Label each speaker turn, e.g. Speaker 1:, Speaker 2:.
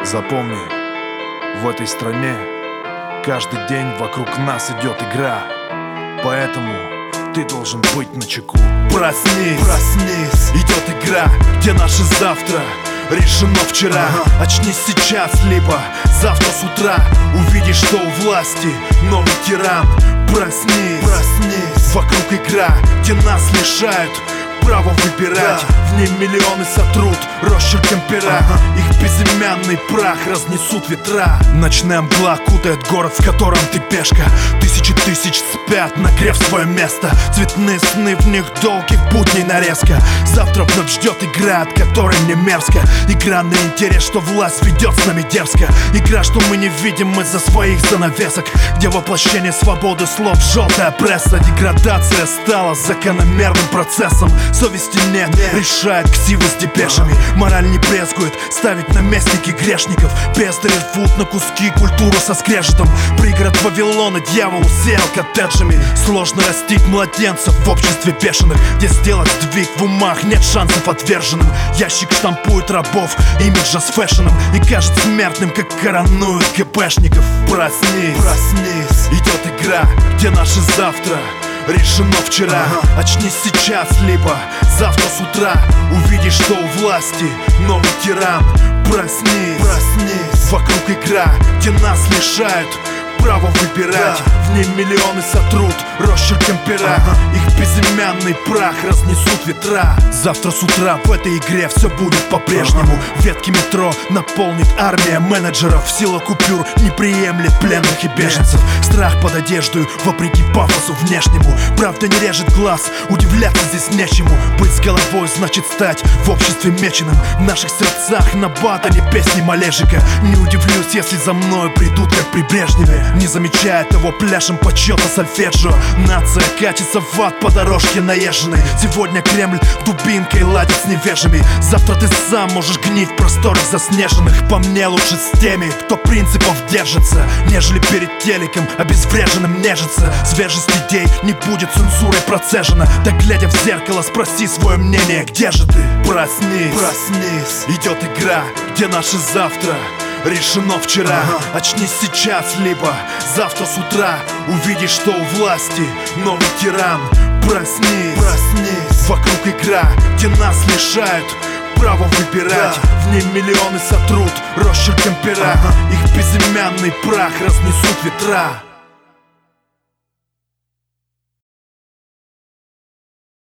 Speaker 1: Запомни, в этой стране каждый день вокруг нас идет игра, поэтому ты должен быть начеку.
Speaker 2: Проснись, проснись, идет игра, где наше завтра решено вчера. Очнись сейчас, либо завтра с утра увидишь, что у власти новый тиран. Проснись, проснись, вокруг игра, где нас лишают право выбирать. В ней миллионы сотрут росчерком пера. Их безымянный прах разнесут ветра. Ночная мгла кутает город, в котором ты пешка. Тысячи тысяч спят, нагрев свое место. Цветные сны, в них долгих будней нарезка. Завтра вновь ждет игра, от которой мне мерзко. Игра на интерес, что власть ведет с нами дерзко. Игра, что мы не видим из-за своих занавесок, где воплощение свободы слов желтая пресса. Деградация стала закономерным процессом. Совести нет, решает ксивы с депешами. Мораль не брезгует ставить на местники грешников. Песты рвут на куски культуру со скрежетом. Пригород Вавилона дьявол усеял коттеджами. Сложно растить младенцев в обществе бешеных, где сделать сдвиг в умах нет шансов отверженным. Ящик штампует рабов имиджа с фэшеном и кажется смертным, как коронуют ГБшников. Проснись, проснись, идет игра, где наше завтра решено вчера. Очнись сейчас, либо завтра с утра увидишь, что у власти новый тиран. Проснись, проснись, вокруг игра, где нас лишают право выбирать. В ней миллионы сотрут росчерком пера. Их безымянный прах разнесут ветра. Завтра с утра в этой игре все будет по-прежнему. Ветки метро наполнит армия менеджеров. Сила купюр не приемлет пленных и беженцев. Страх под одеждой, вопреки пафосу внешнему. Правда не режет глаз, удивляться здесь нечему. Быть с головой значит стать в обществе меченым. В наших сердцах на батале песни Малежика. Не удивлюсь, если за мной придут, как при Брежневе. Не замечая того, пляшем почета сольфеджио. Нация катится в ад по дорожке наезженной. Сегодня Кремль дубинкой ладит с невежами. Завтра ты сам можешь гнить в просторах заснеженных. По мне лучше с теми, кто принципов держится, нежели перед телеком обезвреженным нежится. Свежесть идей не будет цензурой процежена. Так глядя в зеркало, спроси свое мнение, где же ты? Проснись, проснись, идет игра, где наше завтра решено вчера. Очнись сейчас, либо завтра с утра увидишь, что у власти новый тиран. Проснись, проснись, вокруг игра, где нас лишают право выбирать. В ней миллионы сотрут росчерком пера. Их безымянный прах разнесут ветра.